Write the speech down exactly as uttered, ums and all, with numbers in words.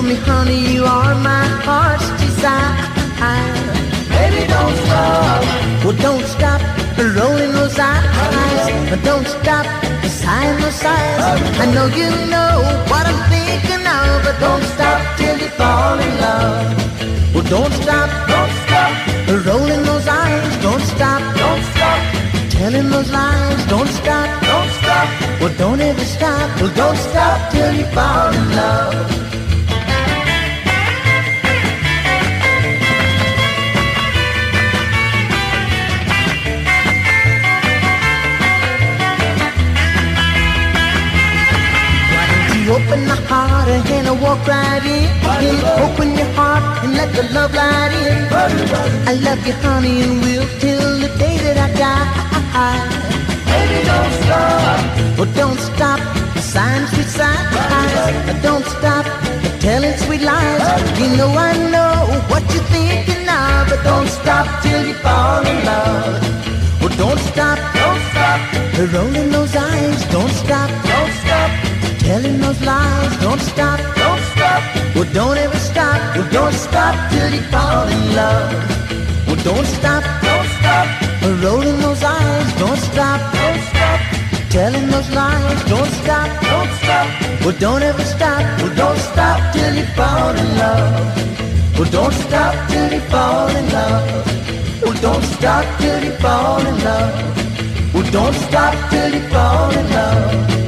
me, honey, you are my heart's desire. Baby, don't stop. Well, don't stop rolling those eyes. Don't stop sighing those sighs. I know you know what I'm thinking of, but don't stop till you fall in love. Well, don't stop, don't stop rolling those eyes. Don't stop, don't stop telling those lies. Don't stop, don't stop. Well, don't ever stop. Well, don't stop till you fall in love. Open the heart and walk right in. Open your heart and let the love light in. I love you, honey, and will till the day that I die. Baby, don't stop. Well, don't stop sighing sweet sighs. Don't stop telling sweet lies. You know I know what you're thinking of, but don't stop till you fall in love. Well, don't stop, don't stop rolling those eyes. Don't stop, don't stop telling those lies. Don't stop, don't stop. Well, don't ever stop. Well, don't stop till you fall in love. Well, don't stop, don't stop rolling those eyes. Don't stop, don't stop telling those lies. Don't stop, don't stop. Well, don't ever stop. Well, don't stop till you fall in love. Well, don't stop till you fall in love. Well, don't stop till you fall in love. Well, don't stop till you fall in love.